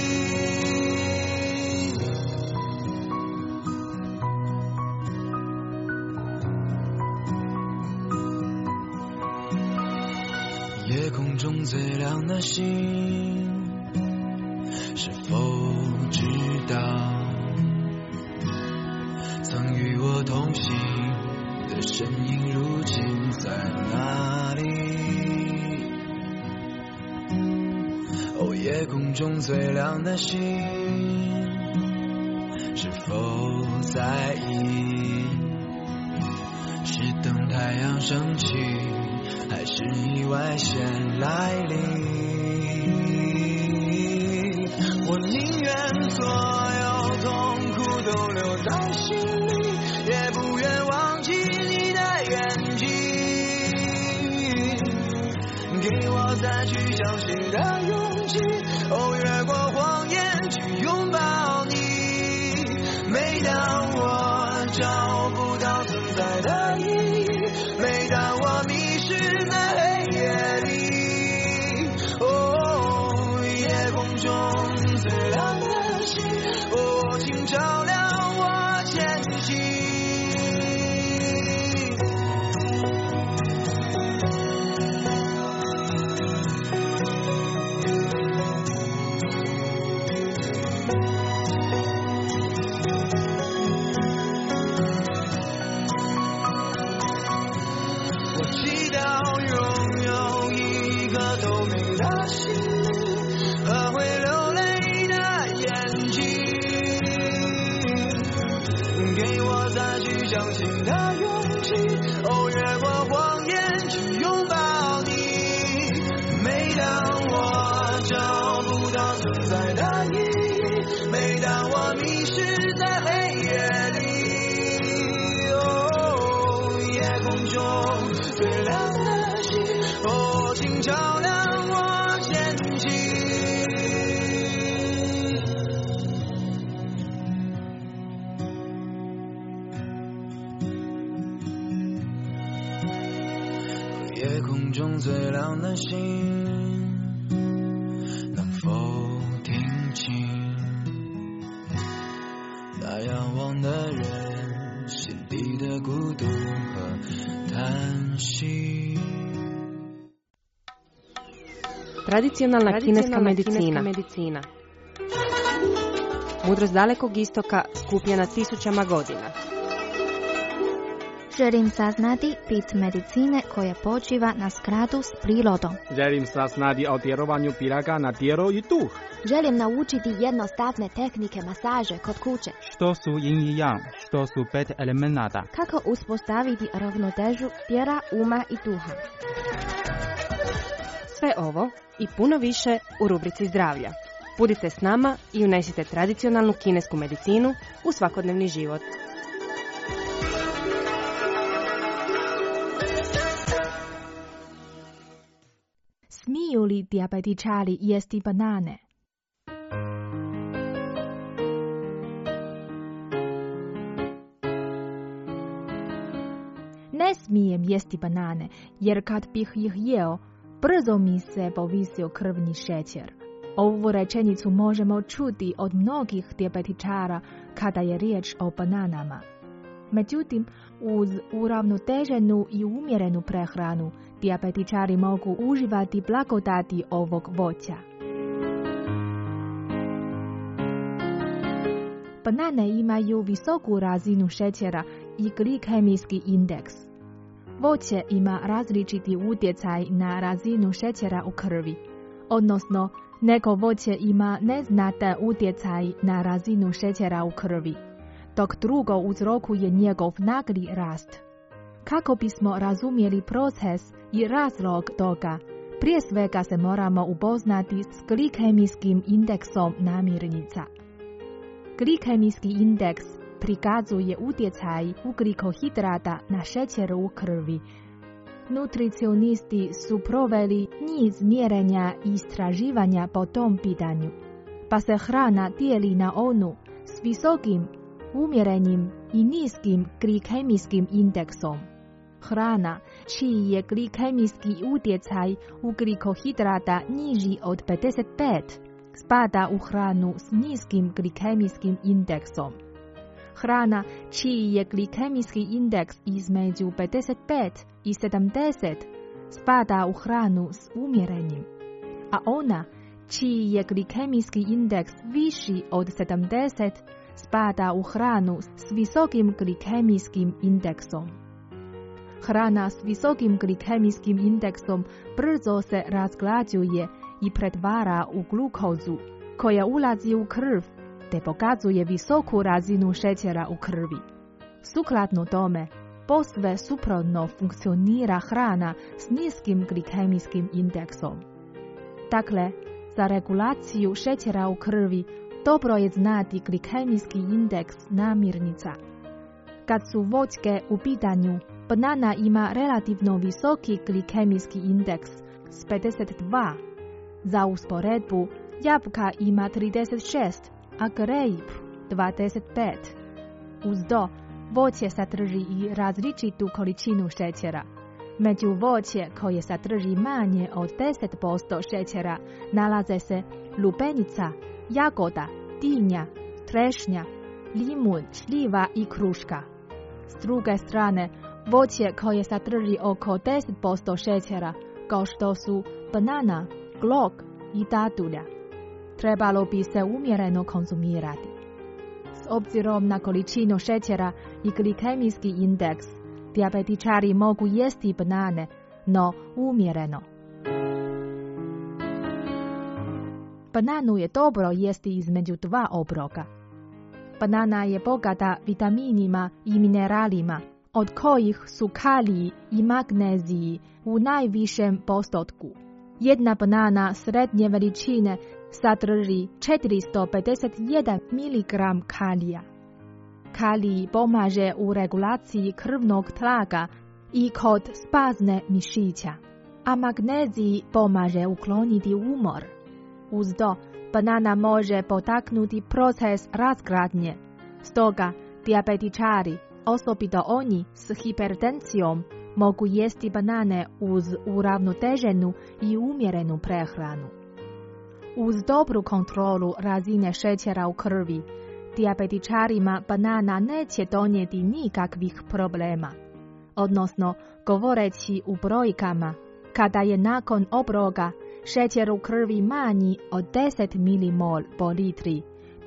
夜空中最亮的星，是否知道曾与我同行的身影如今在哪里？哦，夜空中最亮的星，是否在意？是等太阳升起，还是意外先来临？我宁愿所有痛苦都留在心里，也不愿忘记你的眼睛，给我再去相信的勇气，哦，越过谎言去拥抱你。每当我找不到存在的意义，每当我迷失在黑夜里，哦，夜空中最亮的星，哦，请照亮我前行。我祈祷拥有一颗透明的心和会流泪的眼睛，给我再去相信的勇气，哦，越过谎言去拥抱你。每当我找不到存在的意义，每当我迷失在黑夜里，哦，夜空中最亮的星，哦，请照亮我前行。夜空中最亮的星，能否听清那仰望的人心底的孤独和叹息。 Tradicionalna kineska medicina. Mudrost dalekog istoka skupljena tisućama godina. Želim saznati bit medicine koja počiva na skladu s prirodom. Želim saznati o djelovanju piraga na tijelo i duh. Želim naučiti jednostavne tehnike masaže kod kuće. Što su yin i yang, što su 5 elemenata. Kako uspostaviti ravnotežu tijela, uma i duha. Sve ovo i puno više u rubrici zdravlja. Budite s nama i unesite tradicionalnu kinesku medicinu u svakodnevni život. Smiju li dijabetičari jesti banane? Ne smijem jesti banane, jer kad bih ih jeo, brzo mi se povisio krvni šećer. Ovu rečenicu možemo čuti od mnogih dijabetičara kada je riječ o bananama. Međutim, uz uravnoteženu i umjerenu prehranu, dijabetičari mogu uživati blagodati ovog voća. Banane imaju visoku razinu šećera i glikemijski indeks. Voće ima različiti utjecaj na razinu šećera u krvi, odnosno neko voće ima neznatan utjecaj na razinu šećera u krvi, dok drugo uzrokuje njegov nagli rast. Kako bismo razumjeli proces i razlog toga, prije svega se moramo upoznati s glikemijskim indeksom namirnica. Glikemijski indeks prikazuje utjecaj ugljikohidrata na šećer u krvi. Nutricionisti su proveli niz mjerenja i istraživanja po tom pitanju, pa se hrana dijeli na onu s visokim, umjerenim i niskim glikemijskim indeksom. Hrana čiji je glikemijski utjecaj ugljikohidrata niži od 55 spada u hranu s niskim glikemijskim indeksom. Hrana čiji je glikemijski indeks između 55 i 70 spada u hranu s umjerenim, a ona čiji je glikemijski indeks viši od 70 spada u hranu s visokim glikemijskim indeksom. Hrana s visokim glikemijskim indeksom brzo se razglađuje i pretvara u glukozu, koja ulazi u krv te pokazuje visoku razinu šećera u krvi. Sukladno tome, posve suprotno funkcionira hrana s niskim glikemijskim indeksom. Dakle, za regulaciju šećera u krvi dobro je znati glikemijski indeks namirnica. Kad su voćke u pitanju, banana ima relativno visoki glikemijski indeks s 52. Za usporedbu, jabuka ima 36, a grape 25. Uz to, voće sadrži i različitu količinu šećera. Među voće koje sadrži manje od 10% šećera nalaze se lubenica, jagoda, dinja, trešnja, limun, šljiva i kruška. S druge strane, voće koje sadrži oko 10% šećera, kao što su banana, glog i datulja, trebalo bi se umjereno konzumirati. S obzirom na količinu šećera i glikemijski indeks, dijabetičari mogu jesti banane, no umjereno. Bananu je dobro jesti između 2 obroka. Banana je bogata vitaminima i mineralima, od kojih su kalij i magnezij u najvišem postotku. Jedna banana srednje veličine sadrži 451 mg kalija. Kalij pomaže u regulaciji krvnog tlaga i kod spazne mišića, a magnezij pomaže ukloniti umor. Uz to, banana može potaknuti proces razgradnje. Stoga, dijabetičari, osobito oni s hipertenzijom, mogu jesti banane uz uravnoteženu i umjerenu prehranu. Uz dobru kontrolu razine šećera u krvi, dijabetičarima banana neće donijeti nikakvih problema. Odnosno, govoreći u brojkama, kada je nakon obroka šećer u krvi manji od 10 mmol po litri,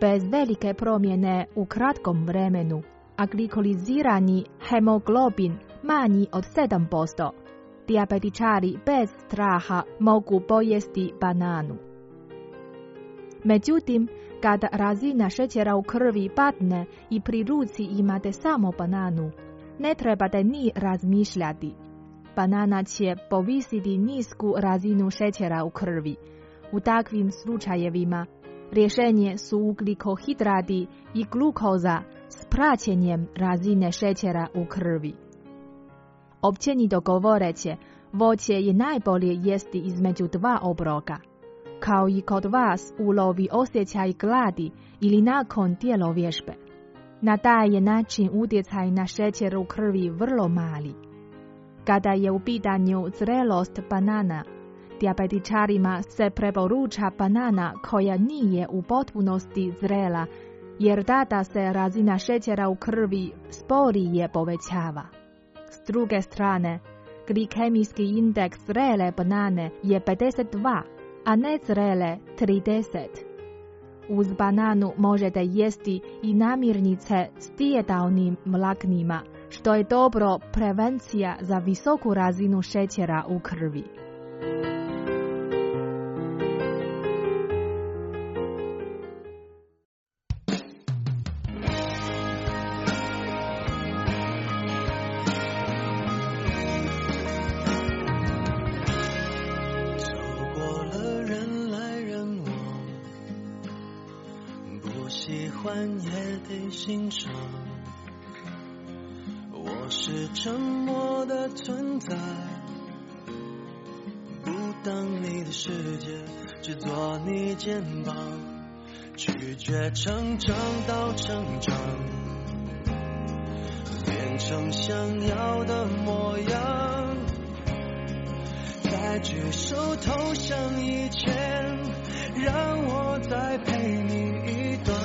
bez velike promjene u kratkom vremenu, a glikolizirani hemoglobin manji od 7%. Dijabetičari bez straha mogu pojesti bananu. Međutim, kada razina šećera u krvi padne i pri ruci imate samo bananu, ne trebate ni razmišljati. Banana će povisiti nisku razinu šećera u krvi. U takvim slučajevima rješenje su ugljikohidrati i glukoza s praćenjem razine šećera u krvi. Općenito govoreće, voće je najbolje jesti između 2 obroka. Kao i kod vas ulovi osjećaj gladi ili nakon tjelovježbe. Na taj je način utjecaj na šećer u krvi vrlo mali. Kada je u pitanju zrelost banana, dijabetičarima se preporuča banana koja nije u potpunosti zrela, jer tada se razina šećera u krvi sporije povećava. S druge strane, glikemijski indeks zrele banane je 52, a nezrele 30. Uz bananu možete jesti i namirnice s dijetalnim vlaknima, što je dobro prevencija za visoku razinu šećera u krvi. 也得欣赏，我是沉默的存在，不当你的世界，只做你肩膀，拒绝成长到成长，变成想要的模样，在举手投降以前，让我再陪你一段，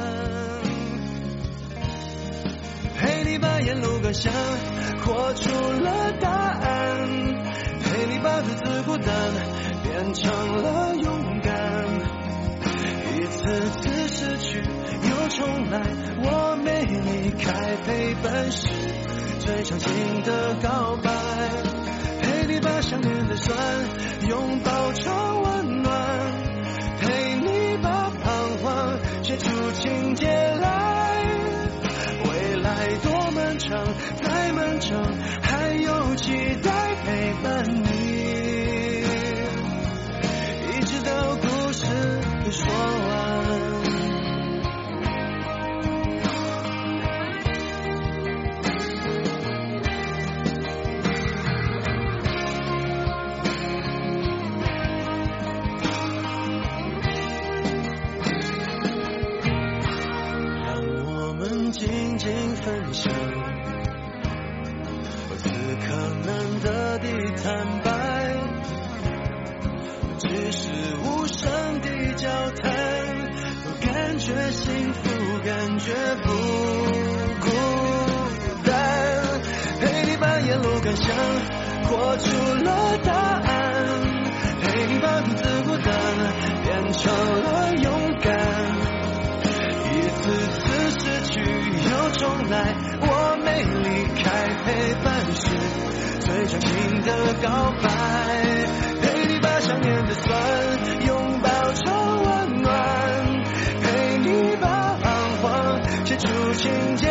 陪你把沿路感想活出了答案，陪你把独自孤单变成了勇敢，一次次失去又重来，我没离开，陪伴是最长情的告白，陪你把想念的酸拥抱成温暖，陪你把彷徨写出情节来，未来多漫长，再漫长还有期待陪伴你，一直到故事说完。静静分享，此刻难得的坦白，只是无声的交谈，都感觉幸福，感觉不孤单，陪你把沿路感想活出了答案，陪你把独自孤单变成了勇敢，一次次失去又重来，我没离开，陪伴是最长情的告白，陪你把想念的酸拥抱成温暖，陪你把彷徨写出情节